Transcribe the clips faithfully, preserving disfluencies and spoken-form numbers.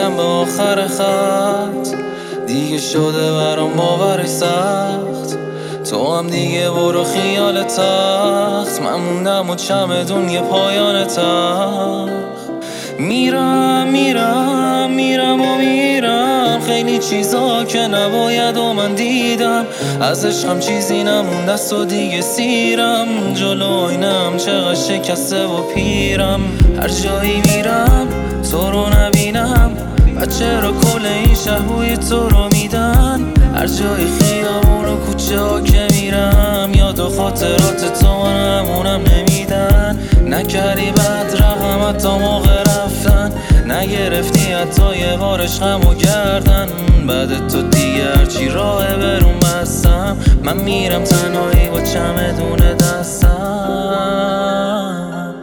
رسیدم به آخر خط، دیگه شده برام باورش سخت. تو هم دیگه برو خیال تخت، من موندم و چمدون یه پایان تخت. میرم میرم میرم و میرم، خیلی چیزا که نباید و من دیدم. از عشقم چیزی نموند است و دیگه سیرم، جلو آینم چقدر شکسته و پیرم. هر جایی میرم تو رو نبینم، بچه رو کل این شهر بوی تو رو میدن. هر جای خیابون و کوچه ها که میرم، یاد و خاطرات تو همونم نمیدن. نکردی بد رقم حتی موقع رفتن، نگرفتی حتی یه بار عشقمو گردن. بعد تو دیگه هرچی راه برون بستم، من میرم تنهایی با چمدون دستم.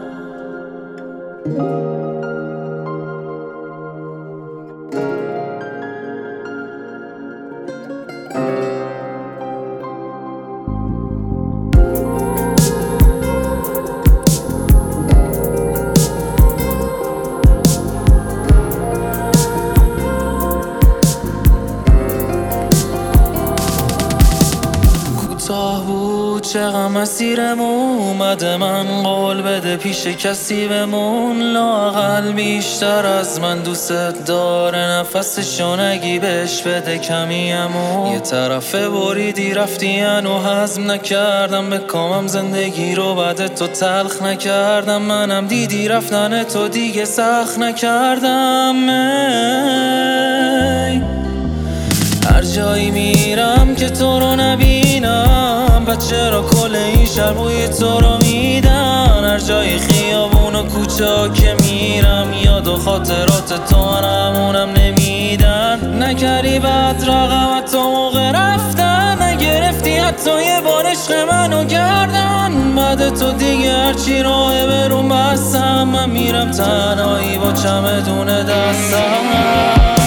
کوتاه بود چقدر مسیرمون، اومده من قول بده پیش کسی بمون. لااقل بیشتر از من دوست داره، نفسشو نگی بهش بده کمیمون. یه طرفه بریدی رفتی انو هضم نکردم، به کامم زندگی رو بعد تو تلخ نکردم. منم دیدی رفتن تو دیگه سخت نکردم. ای هر جایی میرم که تو رو نبینم، بچه را کل این شهر بوی تو رو میدن. هر جای خیابون و کوچه ها که میرم، یاد و خاطرات تو همونم نمیدن. نکردی بد رقم حتی موقع رفتن، نگرفتی حتی یه بار عشق منو گردن. بعد تو دیگه هرچی راه برون بستم، من میرم تنهایی با چمدون دستم.